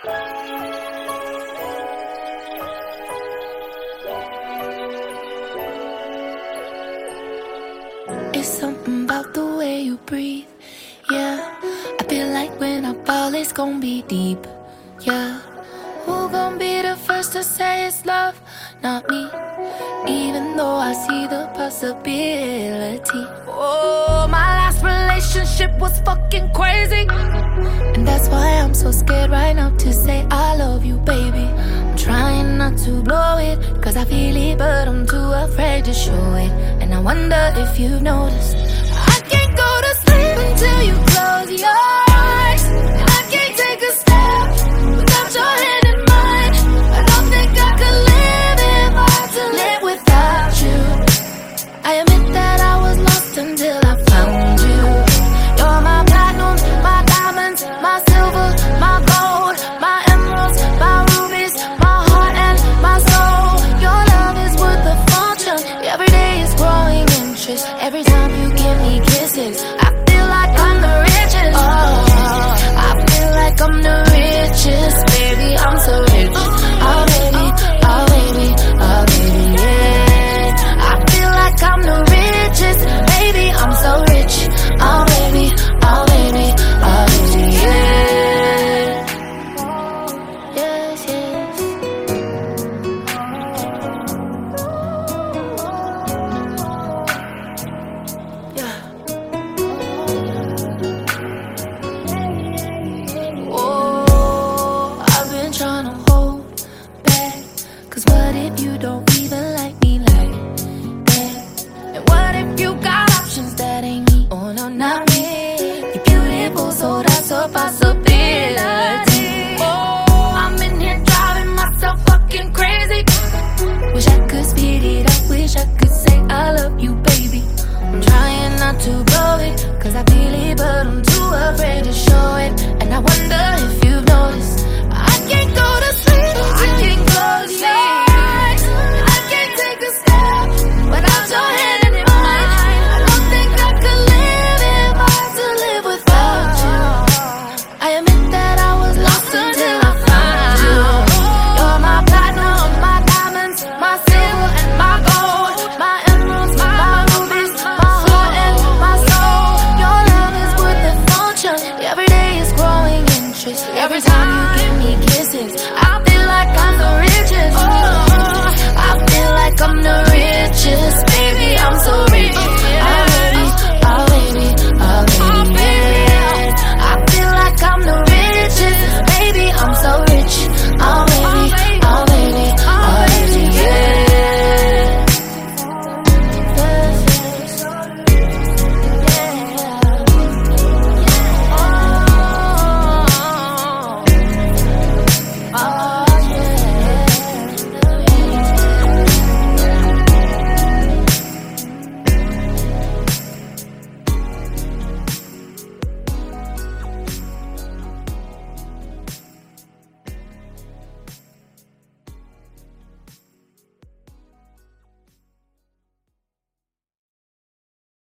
It's something about the way you breathe, yeah. I feel like when I fall, it's gonna be deep, yeah. Who gon' be the first to say it's love? Not me, even though I see the possibility. Oh, my last relationship was fucking crazy, and that's why I'm so scared right now to say I love you, baby. I'm trying not to blow it, cause I feel it, but I'm too afraid to show it. And I wonder if you've noticed, I can't go to sleep until you close your eyes, and I can't take a step without your hand in mine. I don't think I could live if I had to live without you. I admit that I was lost until I found you. You're my platinum, my diamonds, my silver, my gold, my emeralds, my rubies, my heart and my soul. Your love is worth a fortune. Every day is growing interest. Every time you give me kisses, I feel like I'm the richest. Oh, I feel like I'm the richest. Baby, I'm so rich. Oh baby, oh baby, oh baby, yeah. I feel like I'm the richest. Baby, I'm so rich. Oh baby, oh baby, oh baby, yeah. Yes, yes. Yeah. Oh, I've been trying to hold back, cause what if you don't even like me like that? And what if you got options that ain't me? Oh no, not me. You're beautiful, so that's a possibility. Oh, I'm in here driving myself fucking crazy. Wish I could speed it up, wish I could say I love you, baby. I'm trying not to blow it, cause I feel it, but I'm too afraid to show it. And I wonder if you've noticed, I can't go to sleep until you close your eyes, and I can't take a step without your hand in mine. I don't think I could live if I had to live without you. I admit that I was lost until I found you. You're my platinum, my diamonds, my silver and my gold, my emeralds, my rubies, my heart and my soul. Your love is worth a fortune. Every day is growing interest. Every time you give me kisses, I feel